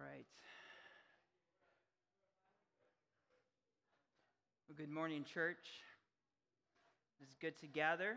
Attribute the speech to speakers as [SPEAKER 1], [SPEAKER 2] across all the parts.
[SPEAKER 1] right. Well, good morning, church. It's good to gather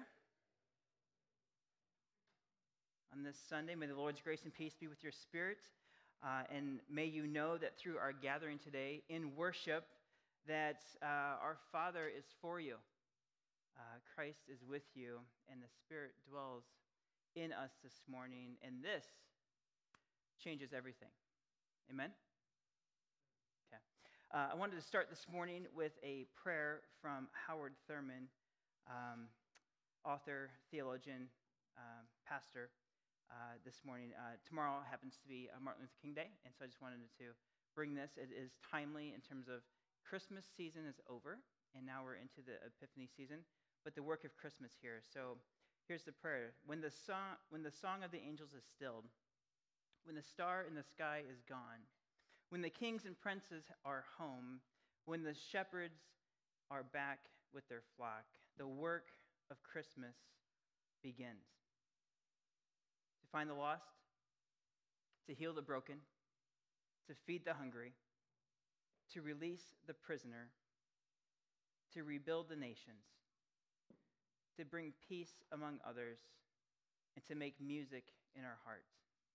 [SPEAKER 1] on this Sunday. May the Lord's grace and peace be with your spirit. And may you know that through our gathering today in worship, that our Father is for you. Christ is with you, and the Spirit dwells in us this morning. And this changes everything. Amen? Okay. I wanted to start this morning with a prayer from Howard Thurman, author, theologian, pastor, this morning. Tomorrow happens to be Martin Luther King Day, and so I just wanted to bring this. It is timely in terms of Christmas season is over, and now we're into the Epiphany season, but the work of Christmas here. So here's the prayer. When the song of the angels is stilled, when the star in the sky is gone, when the kings and princes are home, when the shepherds are back with their flock, the work of Christmas begins. To find the lost, to heal the broken, to feed the hungry, to release the prisoner, to rebuild the nations, to bring peace among others, and to make music in our hearts.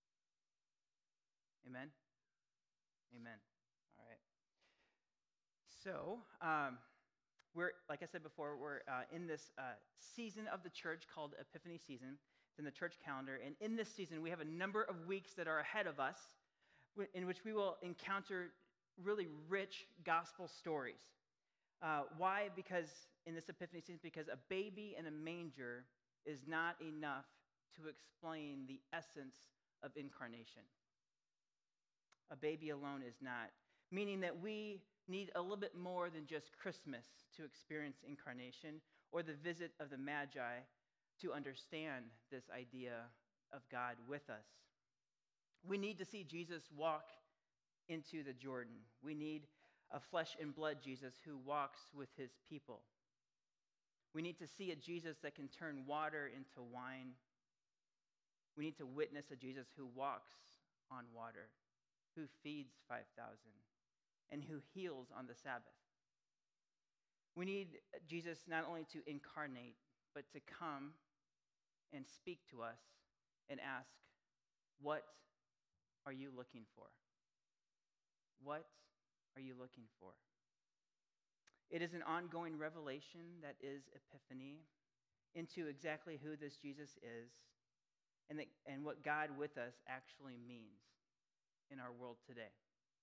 [SPEAKER 1] Amen? Amen. All right. So, we're, like I said before, we're in this season of the church called Epiphany season. It's in the church calendar. And in this season, we have a number of weeks that are ahead of us in which we will encounter really rich gospel stories. Why? Because in this Epiphany season, because a baby in a manger is not enough to explain the essence of incarnation. A baby alone is not. Meaning that we need a little bit more than just Christmas to experience incarnation or the visit of the Magi to understand this idea of God with us. We need to see Jesus walk into the Jordan. We need a flesh and blood Jesus who walks with his people. We need to see a Jesus that can turn water into wine. We need to witness a Jesus who walks on water, who feeds 5,000, and who heals on the Sabbath. We need Jesus not only to incarnate, but to come and speak to us and ask, what are you looking for? What are you looking for? It is an ongoing revelation that is Epiphany into exactly who this Jesus is and what God with us actually means in our world today.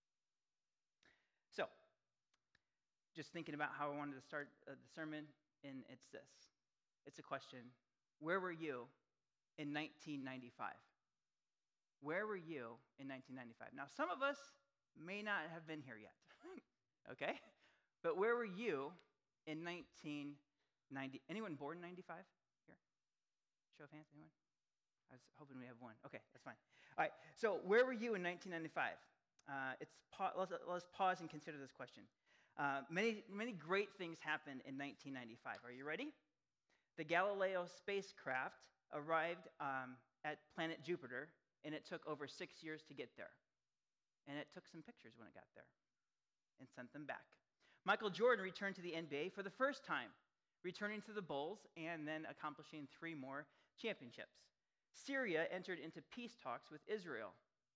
[SPEAKER 1] So, just thinking about how I wanted to start the sermon, and it's this. It's a question. Where were you in 1995? Where were you in 1995? Now, some of us may not have been here yet, okay? But where were you in 1990? Anyone born in 95 here? Show of hands, anyone? I was hoping we have one. Okay, that's fine. All right, so where were you in 1995? Let's pause and consider this question. Many great things happened in 1995. Are you ready? The Galileo spacecraft arrived at planet Jupiter, and it took over 6 years to get there. And it took some pictures when it got there and sent them back. Michael Jordan returned to the NBA for the first time, returning to the Bulls and then accomplishing 3 more championships. Syria entered into peace talks with Israel.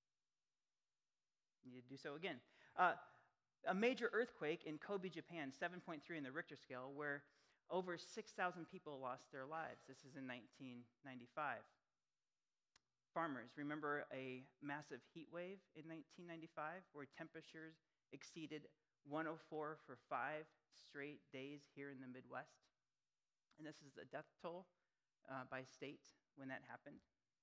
[SPEAKER 1] Need to do so again. A major earthquake in Kobe, Japan, 7.3 in the Richter scale, where over 6,000 people lost their lives. This is in 1995. Farmers, remember a massive heat wave in 1995 where temperatures exceeded 104 for 5 straight days here in the Midwest? And this is the death toll by state when that happened.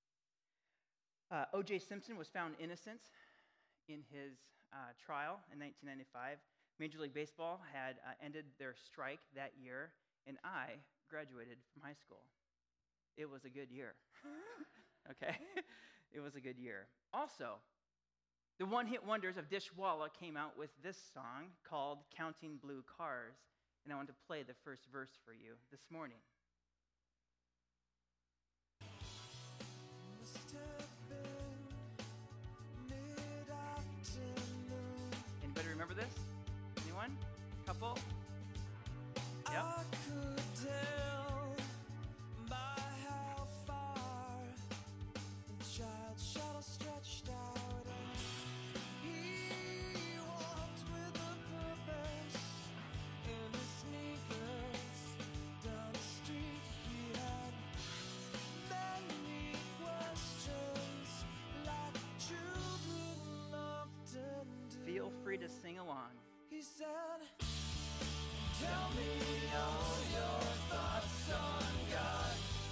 [SPEAKER 1] O.J. Simpson was found innocent in his trial in 1995. Major League Baseball had ended their strike that year, and I graduated from high school. It was a good year. Okay? It was a good year. Also, the one-hit wonders of Dishwalla came out with this song called Counting Blue Cars, and I want to play the first verse for you this morning. Must have been mid-afternoon. Remember this? Anyone? Couple? Yep.
[SPEAKER 2] I could tell by how far the child's shadow stretched out, and he walked with a purpose in his sneakers. Down the street he had many questions, like children often do.
[SPEAKER 1] Feel free to sing along.
[SPEAKER 2] He said, tell me all your thoughts on God.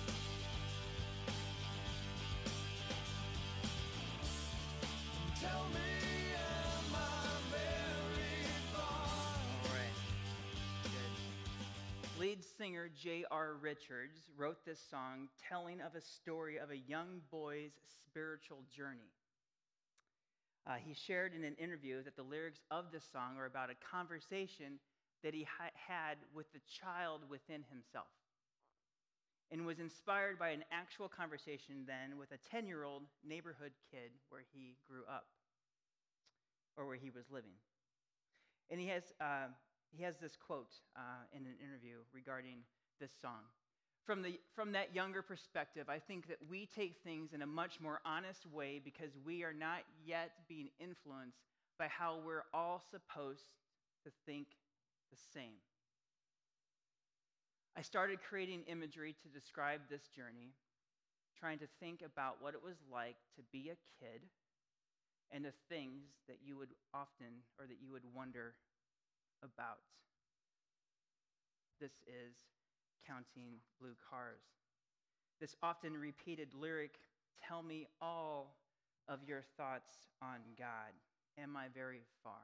[SPEAKER 2] Tell me, am I very far?
[SPEAKER 1] All right. Good. Lead singer J.R. Richards wrote this song telling of a story of a young boy's spiritual journey. He shared in an interview that the lyrics of this song are about a conversation that he had with the child within himself, and was inspired by an actual conversation then with a 10-year-old neighborhood kid where he grew up, or where he was living. And he has this quote in an interview regarding this song. From that younger perspective, I think that we take things in a much more honest way because we are not yet being influenced by how we're all supposed to think the same. I started creating imagery to describe this journey, trying to think about what it was like to be a kid and the things that you would often, or that you would wonder about. This is Counting Blue Cars. This often repeated lyric, tell me all of your thoughts on God. Am I very far?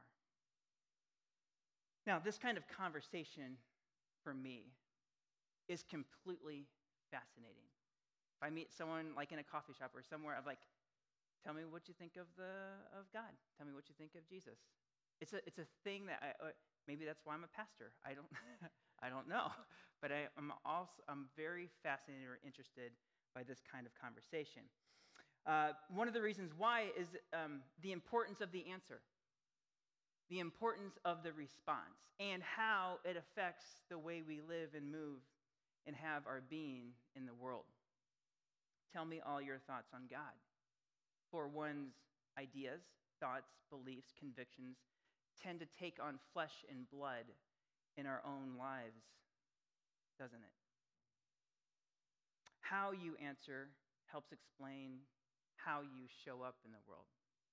[SPEAKER 1] Now, this kind of conversation for me is completely fascinating. If I meet someone like in a coffee shop or somewhere, I'm like, tell me what you think of God. Tell me what you think of Jesus. It's a thing that maybe that's why I'm a pastor. I don't I don't know, but I'm very fascinated or interested by this kind of conversation. One of the reasons why is the importance of the answer, the importance of the response, and how it affects the way we live and move and have our being in the world. Tell me all your thoughts on God. For one's ideas, thoughts, beliefs, convictions tend to take on flesh and blood in our own lives, doesn't it? How you answer helps explain how you show up in the world.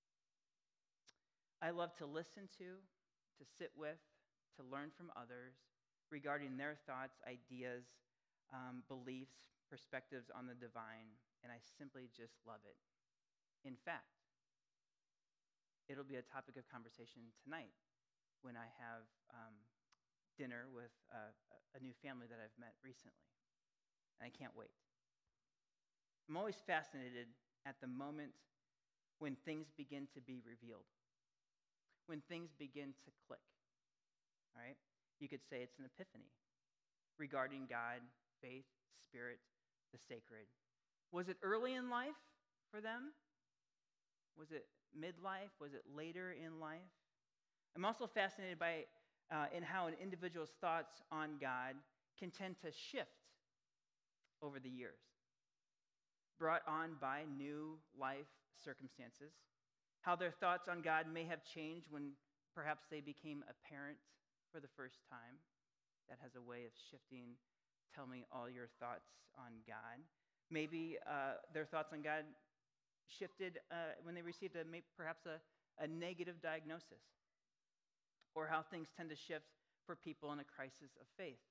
[SPEAKER 1] I love to listen to sit with, to learn from others regarding their thoughts, ideas, beliefs, perspectives on the divine, and I simply just love it. In fact, it'll be a topic of conversation tonight when I have dinner with a new family that I've met recently, and I can't wait. I'm always fascinated at the moment when things begin to be revealed, when things begin to click, all right? You could say it's an epiphany regarding God, faith, spirit, the sacred. Was it early in life for them? Was it midlife? Was it later in life? I'm also fascinated by in how an individual's thoughts on God can tend to shift over the years, brought on by new life circumstances, how their thoughts on God may have changed when perhaps they became a parent for the first time. That has a way of shifting. Tell me all your thoughts on God. Maybe their thoughts on God shifted when they received perhaps a negative diagnosis, or how things tend to shift for people in a crisis of faith,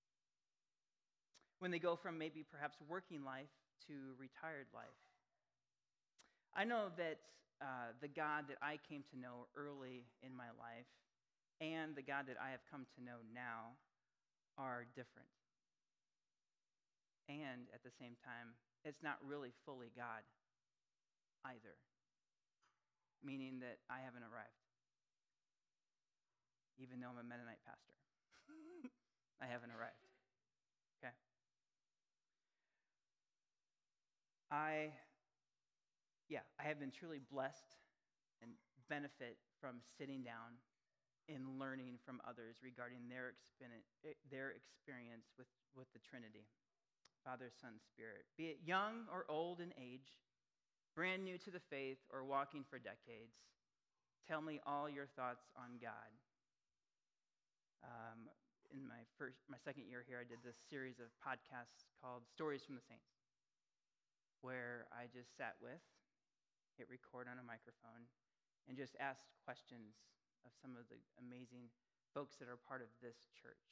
[SPEAKER 1] when they go from maybe perhaps working life to retired life. I know that the God that I came to know early in my life and the God that I have come to know now are different. And at the same time, it's not really fully God either, meaning that I haven't arrived, even though I'm a Mennonite pastor. I haven't arrived, okay? I have been truly blessed and benefit from sitting down in learning from others regarding their experience with the Trinity, Father, Son, Spirit. Be it young or old in age, brand new to the faith, or walking for decades, tell me all your thoughts on God. In my second year here, I did this series of podcasts called Stories from the Saints, where I just sat with, hit record on a microphone, and just asked questions of some of the amazing folks that are part of this church.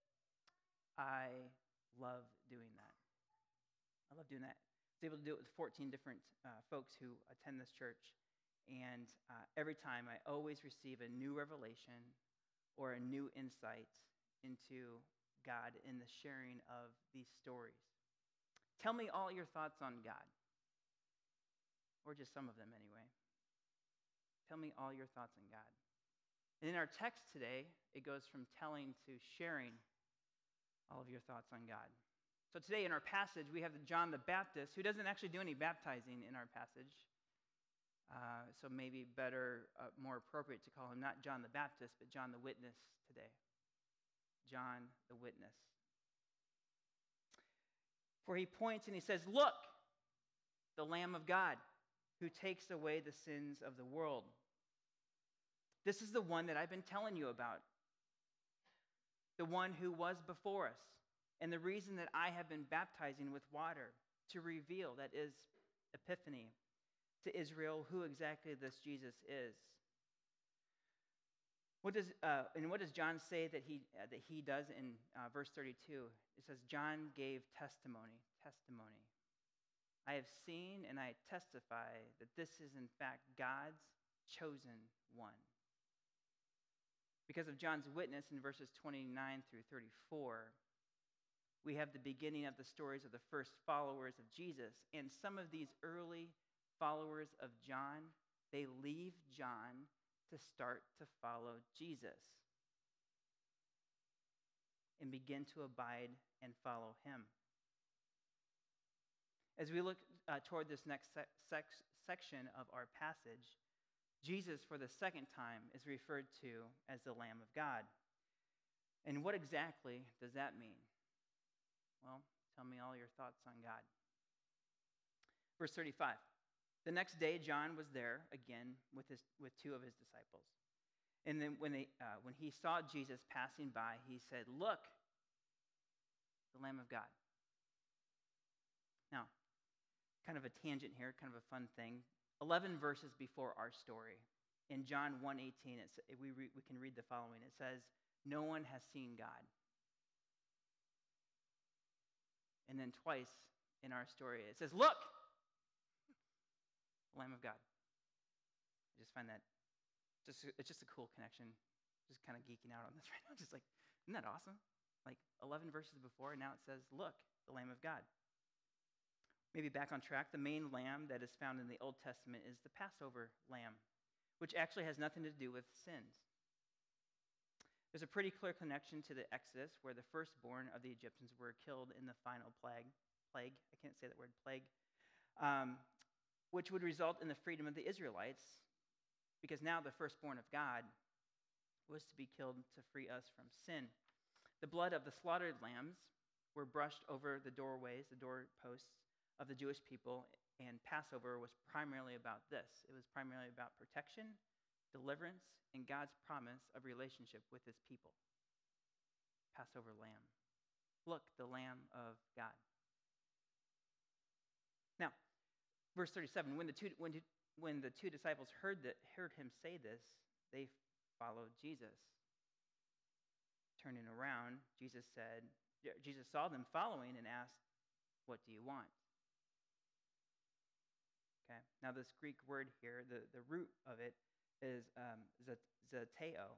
[SPEAKER 1] I love doing that. I love doing that. I was able to do it with 14 different folks who attend this church, and every time I always receive a new revelation or a new insight into God in the sharing of these stories. Tell me all your thoughts on God, or just some of them anyway. Tell me all your thoughts on God. And in our text today, it goes from telling to sharing all of your thoughts on God. So today in our passage, we have John the Baptist, who doesn't actually do any baptizing in our passage. So maybe better, more appropriate to call him not John the Baptist, but John the Witness today. John the Witness. For he points and he says, "Look, the Lamb of God, who takes away the sins of the world. This is the one that I've been telling you about. The one who was before us. And the reason that I have been baptizing with water to reveal, that is Epiphany, to Israel who exactly this Jesus is." What does John say that he does in verse 32? It says, John gave testimony. I have seen and I testify that this is in fact God's chosen one. Because of John's witness in verses 29 through 34, we have the beginning of the stories of the first followers of Jesus. And some of these early followers of John, they leave John to start to follow Jesus and begin to abide and follow him. As we look toward this next section of our passage, Jesus, for the second time, is referred to as the Lamb of God. And what exactly does that mean? Well, tell me all your thoughts on God. Verse 35. The next day, John was there again with two of his disciples. And then when he saw Jesus passing by, he said, "Look, the Lamb of God." Now, kind of a tangent here, kind of a fun thing. 11 verses before our story, in John 1:18, we can read the following. It says, "No one has seen God." And then twice in our story, it says, "Look, the Lamb of God." I just find that it's just a cool connection. Just kind of geeking out on this right now. Just like, isn't that awesome? Like 11 verses before, and now it says, "Look, the Lamb of God." Maybe back on track, the main lamb that is found in the Old Testament is the Passover lamb, which actually has nothing to do with sins. There's a pretty clear connection to the Exodus, where the firstborn of the Egyptians were killed in the final plague. I can't say that word, plague. Which would result in the freedom of the Israelites, because now the firstborn of God was to be killed to free us from sin. The blood of the slaughtered lambs were brushed over the doorways, the doorposts of the Jewish people, and Passover was primarily about this. It was primarily about protection, deliverance, and God's promise of relationship with his people. Passover lamb. Look, the Lamb of God. Now, verse 37, when the two disciples heard him say this, they followed Jesus. Turning around, Jesus saw them following and asked, "What do you want?" Okay. Now this Greek word here, the root of it is zeteo.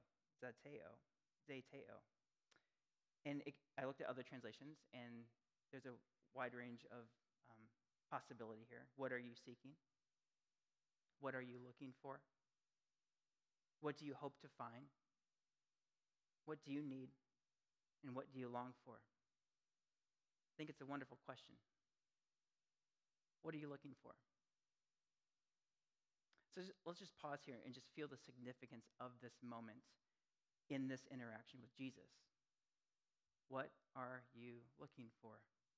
[SPEAKER 1] And I looked at other translations, and there's a wide range of possibility here. What are you seeking? What are you looking for? What do you hope to find? What do you need? And what do you long for? I think it's a wonderful question. What are you looking for? So let's just pause here and just feel the significance of this moment in this interaction with Jesus? What are you looking for?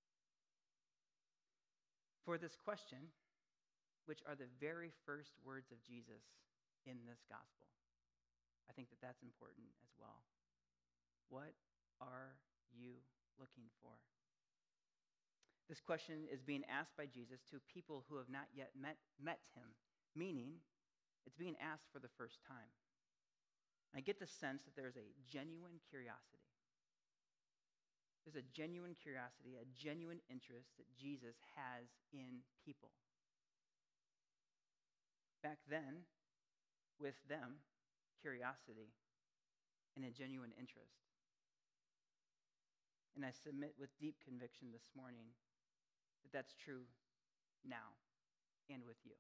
[SPEAKER 1] For this question, which are the very first words of Jesus in this gospel, I think that that's important as well. What are you looking for? This question is being asked by Jesus to people who have not yet met him, meaning it's being asked for the first time. I get the sense that there's a genuine curiosity. There's a genuine curiosity, a genuine interest that Jesus has in people. Back then, with them, curiosity and a genuine interest. And I submit with deep conviction this morning that that's true now and with you.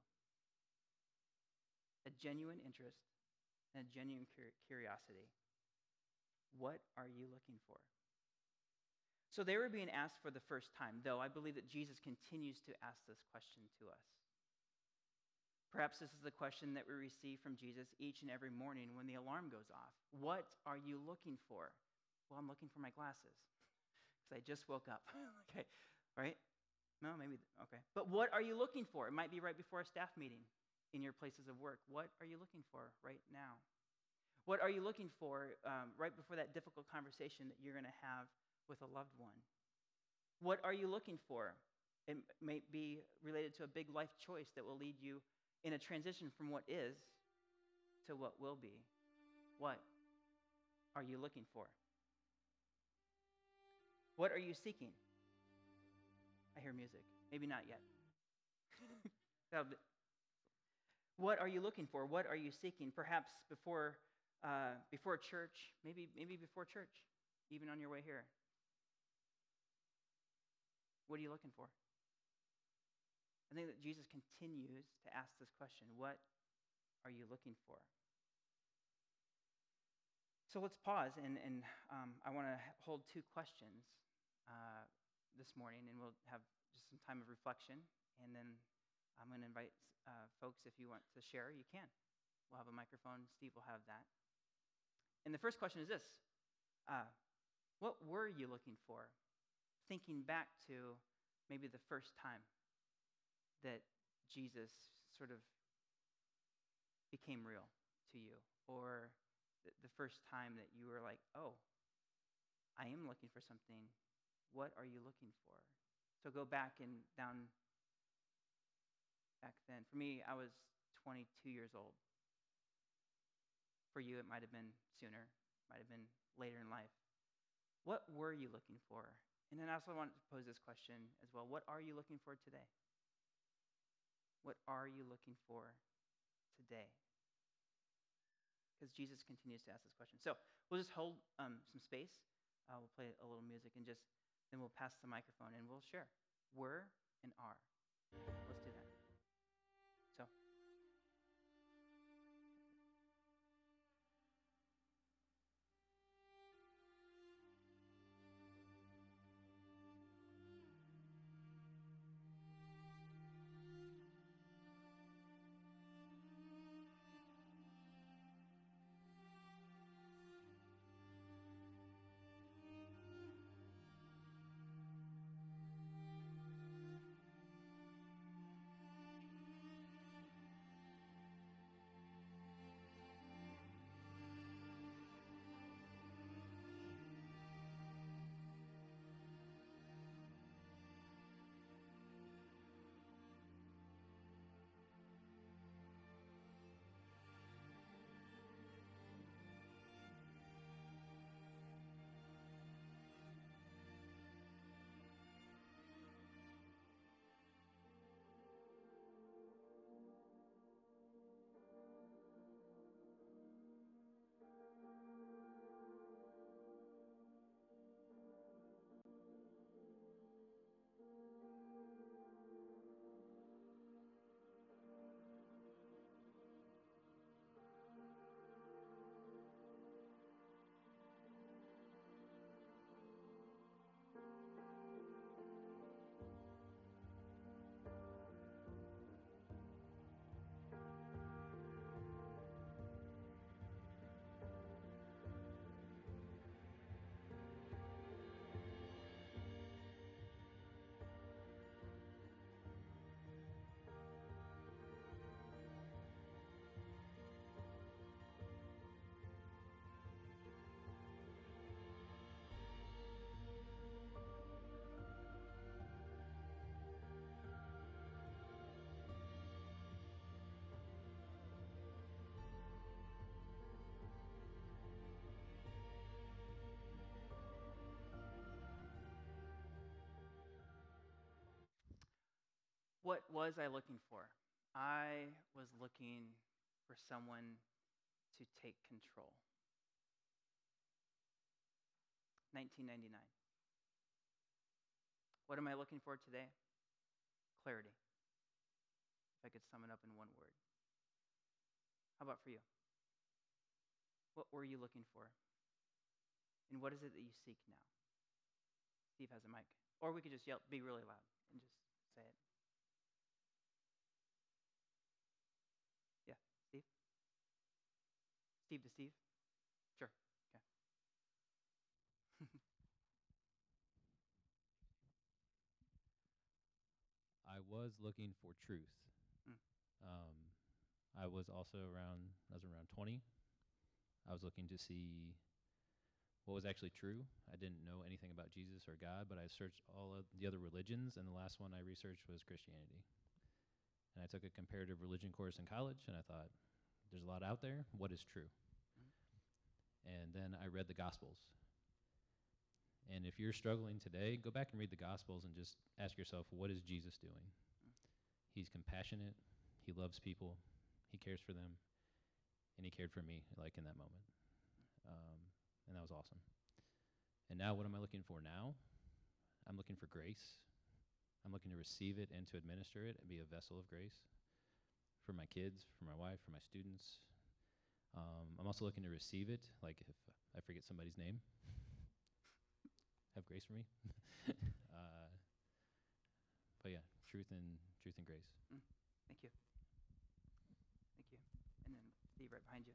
[SPEAKER 1] A genuine interest and a genuine curiosity. What are you looking for? So they were being asked for the first time, though I believe that Jesus continues to ask this question to us. Perhaps this is the question that we receive from Jesus each and every morning when the alarm goes off. What are you looking for? Well, I'm looking for my glasses because I just woke up. Okay, right? No, maybe, okay. But what are you looking for? It might be right before a staff meeting in your places of work. What are you looking for right now? What are you looking for right before that difficult conversation that you're going to have with a loved one? What are you looking for? It may be related to a big life choice that will lead you in a transition from what is to what will be. What are you looking for? What are you seeking? I hear music. Maybe not yet. What are you looking for? What are you seeking? Perhaps before church, maybe before church, even on your way here. What are you looking for? I think that Jesus continues to ask this question, what are you looking for? So let's pause, and I want to hold two questions this morning, and we'll have just some time of reflection, and then I'm going to invite folks, if you want to share, you can. We'll have a microphone. Steve will have that. And the first question is this. What were you looking for? Thinking back to maybe the first time that Jesus sort of became real to you, or the first time that you were like, oh, I am looking for something. What are you looking for? So go back and down back then. For me, I was 22 years old. For you, it might have been sooner, might have been later in life. What were you looking for? And then I also want to pose this question as well. What are you looking for today? What are you looking for today? Because Jesus continues to ask this question. So we'll just hold some space. We'll play a little music and then we'll pass the microphone and we'll share. Were and are. Let's do that. So. What was I looking for? I was looking for someone to take control. 1999. What am I looking for today? Clarity. If I could sum it up in one word. How about for you? What were you looking for? And what is it that you seek now? Steve has a mic. Or we could just yell, be really loud and just say it. Yeah, Steve? Steve to Steve? Sure. Okay.
[SPEAKER 3] I was looking for truth.
[SPEAKER 1] Mm.
[SPEAKER 3] I was around 20. I was looking to see what was actually true. I didn't know anything about Jesus or God, but I searched all of the other religions, and the last one I researched was Christianity. And I took a comparative religion course in college, and I thought, there's a lot out there. What is true?
[SPEAKER 1] Mm.
[SPEAKER 3] And then I read the Gospels. And if you're struggling today, go back and read the Gospels and just ask yourself, what is Jesus doing? He's compassionate. He loves people. He cares for them. And he cared for me, like, in that moment. And that was awesome. And now what am I looking for now? I'm looking for grace. I'm looking to receive it and to administer it and be a vessel of grace for my kids, for my wife, for my students. I'm also looking to receive it, like if I forget somebody's name, have grace for me. But yeah, truth and grace.
[SPEAKER 1] Thank you. Thank you. And then Steve right behind you.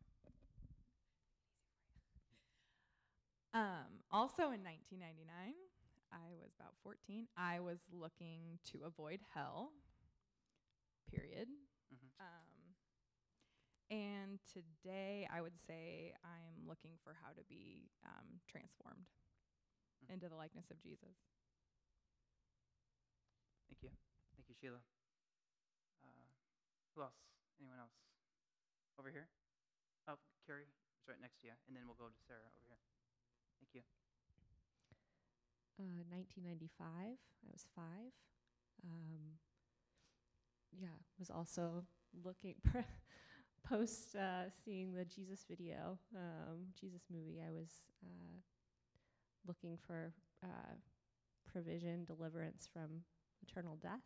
[SPEAKER 4] Also in 1999, I was about 14. I was looking to avoid hell, period.
[SPEAKER 1] Mm-hmm.
[SPEAKER 4] And today I would say I'm looking for how to be transformed into the likeness of Jesus.
[SPEAKER 1] Thank you. Thank you, Sheila. Who else? Anyone else? Over here? Oh, Carrie is right next to you. And then we'll go to Sarah over here. Thank you.
[SPEAKER 5] 1995. I was 5. Was also looking post seeing the Jesus video, Jesus movie. I was looking for provision, deliverance from eternal death.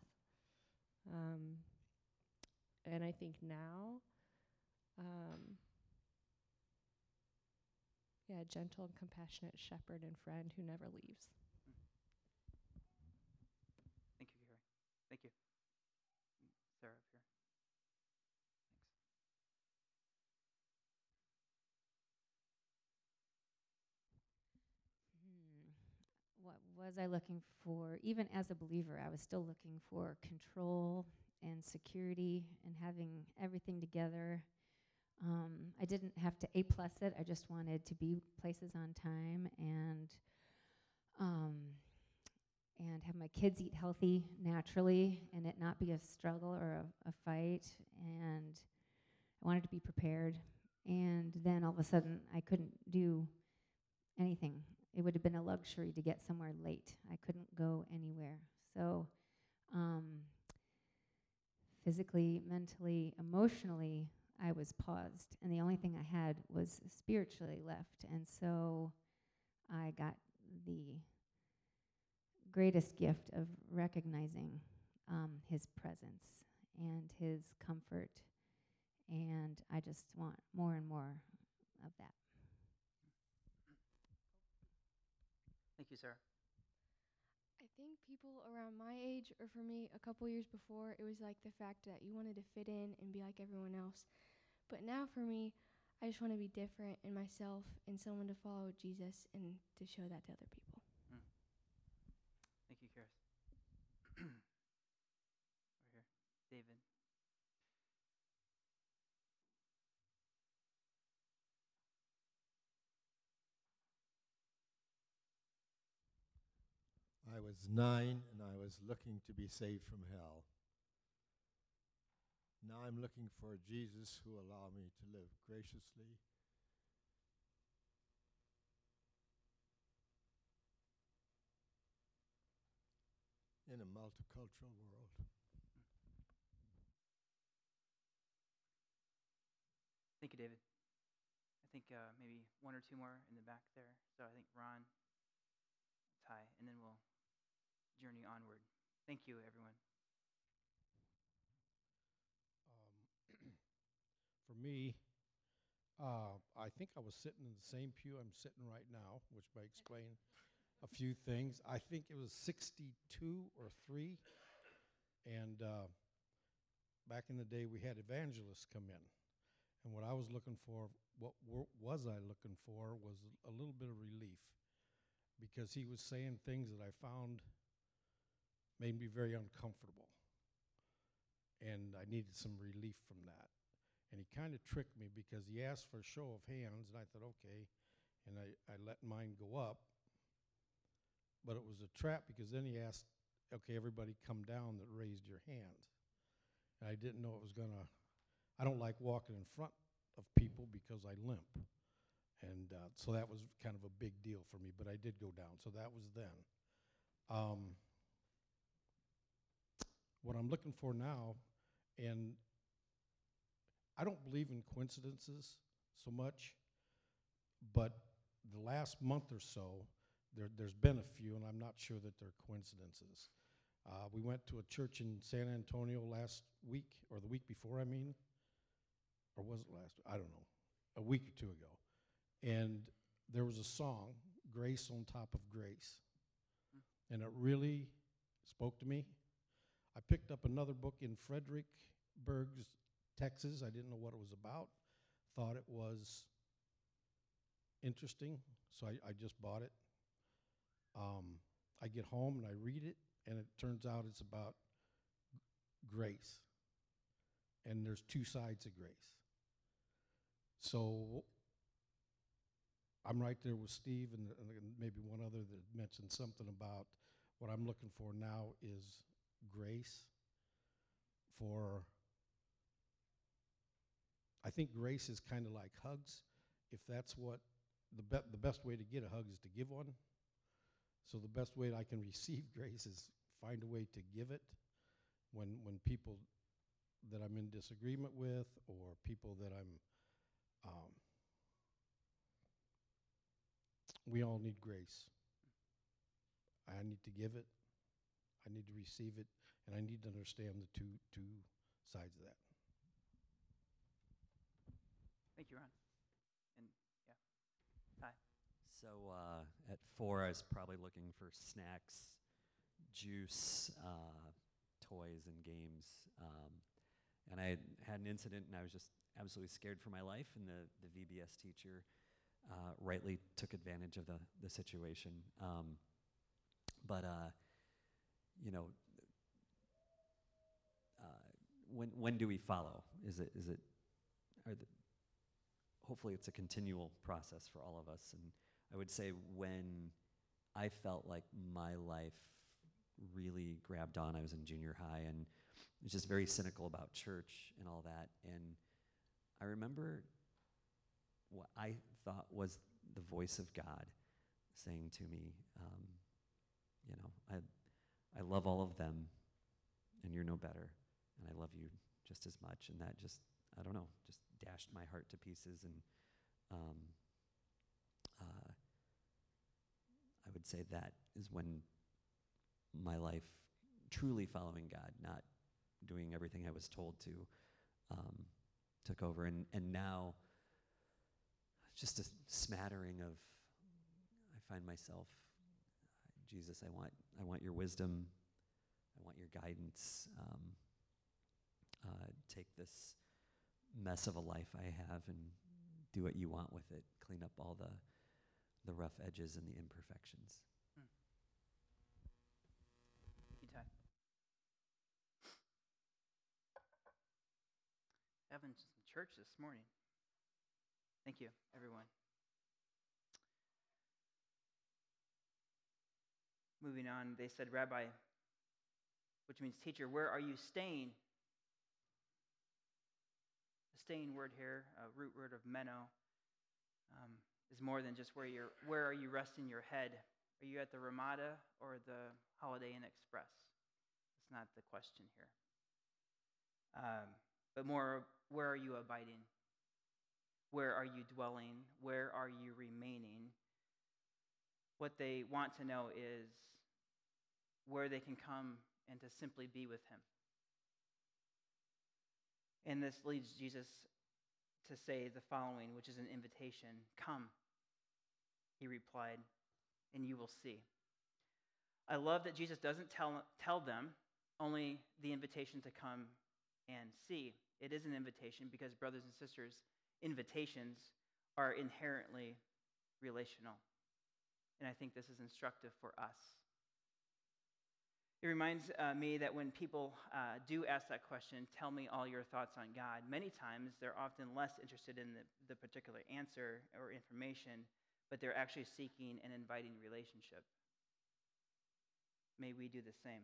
[SPEAKER 5] And I think now, gentle and compassionate shepherd and friend who never leaves.
[SPEAKER 1] Thank you, Carrie. Thank you. Sarah up here. Thanks.
[SPEAKER 6] What was I looking for? Even as a believer, I was still looking for control and security and having everything together. I didn't have to A+ it. I just wanted to be places on time and have my kids eat healthy naturally and it not be a struggle or a fight. And I wanted to be prepared. And then all of a sudden, I couldn't do anything. It would have been a luxury to get somewhere late. I couldn't go anywhere. So physically, mentally, emotionally, I was paused. And the only thing I had was spiritually left. And so I got the greatest gift of recognizing his presence and his comfort. And I just want more and more of that.
[SPEAKER 1] Thank you, Sarah.
[SPEAKER 7] I think people around my age, or for me, a couple years before, it was like the fact that you wanted to fit in and be like everyone else. But now for me, I just want to be different in myself and someone to follow Jesus and to show that to other people.
[SPEAKER 1] Thank you, Karis. Over here. David.
[SPEAKER 8] I was 9 and I was looking to be saved from hell. Now I'm looking for a Jesus who will allow me to live graciously, in a multicultural world.
[SPEAKER 1] you, David. I think maybe one or two more in the back there. So I think Ron, Ty, and then we'll journey onward. Thank you, everyone.
[SPEAKER 9] For me, I think I was sitting in the same pew I'm sitting right now, which might explain a few things. I think it was 62 or 3, and back in the day we had evangelists come in. And what I was looking for, was a little bit of relief, because he was saying things that I found made me very uncomfortable, and I needed some relief from that. And he kind of tricked me, because he asked for a show of hands, and I thought, okay, and I let mine go up. But it was a trap, because then he asked, okay, everybody come down that raised your hand. And I didn't know it was going to, I don't like walking in front of people because I limp. And so that was kind of a big deal for me, but I did go down. So that was then. What I'm looking for now, and I don't believe in coincidences so much, but the last month or so, there's been a few, and I'm not sure that they're coincidences. We went to a church in San Antonio last week, or the week before, I mean. Or was it last? I don't know. A week or two ago. And there was a song, Grace on Top of Grace. And it really spoke to me. I picked up another book in Fredericksburg, Texas. I didn't know what it was about. Thought it was interesting, so I just bought it. I get home and I read it, and it turns out it's about grace. And there's two sides of grace. So I'm right there with Steve and maybe one other that mentioned something about what I'm looking for now is grace. I think grace is kind of like hugs. If that's what, the best way to get a hug is to give one. So the best way I can receive grace is find a way to give it when people that I'm in disagreement with, or people that we all need grace. I need to give it, I need to receive it, and I need to understand the two sides of that.
[SPEAKER 1] Thank you, Ron. And yeah, Ty.
[SPEAKER 10] So at 4, I was probably looking for snacks, juice, toys, and games. And I had an incident, and I was just absolutely scared for my life. And the VBS teacher rightly took advantage of the situation. You know, when do we follow? Hopefully it's a continual process for all of us. And I would say when I felt like my life really grabbed on, I was in junior high and was just very cynical about church and all that. And I remember what I thought was the voice of God saying to me, I love all of them, and you're no better, and I love you just as much. And that just, I don't know, just dashed my heart to pieces. And I would say that is when my life, truly following God, not doing everything I was told to, took over. And now, just a smattering of, I find myself, Jesus, I want your wisdom, I want your guidance. Take this mess of a life I have and do what you want with it. Clean up all the rough edges and the imperfections.
[SPEAKER 1] Thank you, Ty. Having some church this morning. Thank you, everyone. Moving on, they said, Rabbi, which means teacher, where are you staying? The staying word here, a root word of meno, is more than just where are you resting your head? Are you at the Ramada or the Holiday Inn Express? That's not the question here. But more, where are you abiding? where are you dwelling? Where are you remaining? What they want to know is where they can come and to simply be with him. And this leads Jesus to say the following, which is an invitation. Come, he replied, and you will see. I love that Jesus doesn't tell them only the invitation to come and see. It is an invitation because, brothers and sisters, invitations are inherently relational. And I think this is instructive for us. It reminds me that when people do ask that question, tell me all your thoughts on God, many times they're often less interested in the particular answer or information, but they're actually seeking and inviting relationship. May we do the same.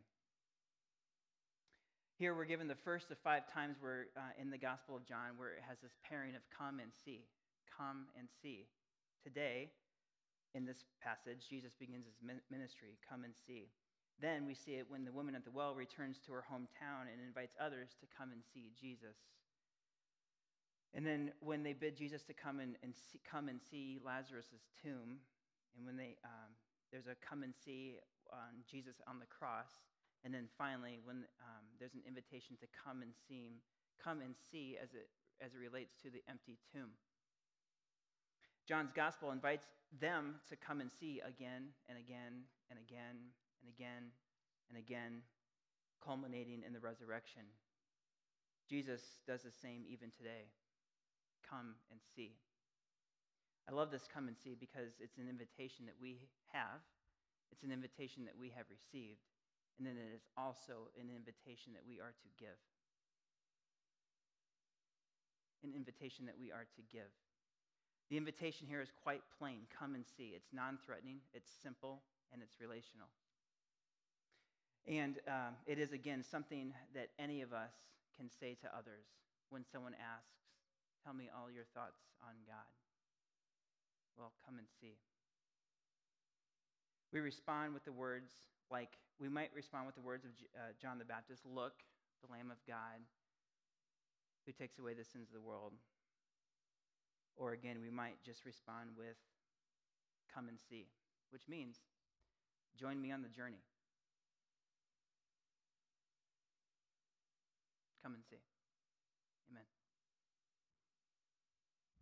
[SPEAKER 1] Here we're given the first of 5 times we're in the Gospel of John where it has this pairing of come and see. Come and see. Today, in this passage, Jesus begins his ministry, come and see. Then we see it when the woman at the well returns to her hometown and invites others to come and see Jesus. And then when they bid Jesus to come and see Lazarus' tomb, and when there's a come and see on Jesus on the cross, and then finally when there's an invitation to come and see as it relates to the empty tomb. John's gospel invites them to come and see again and again and again and again and again, culminating in the resurrection. Jesus does the same even today. Come and see. I love this come and see because it's an invitation that we have. It's an invitation that we have received. And then it is also an invitation that we are to give. An invitation that we are to give. The invitation here is quite plain. Come and see. It's non-threatening, it's simple, and it's relational. And it is, again, something that any of us can say to others when someone asks, tell me all your thoughts on God. Well, come and see. We respond with the words like, we might respond with the words of John the Baptist, look, the Lamb of God who takes away the sins of the world. Or again, we might just respond with, come and see, which means, join me on the journey. Come and see.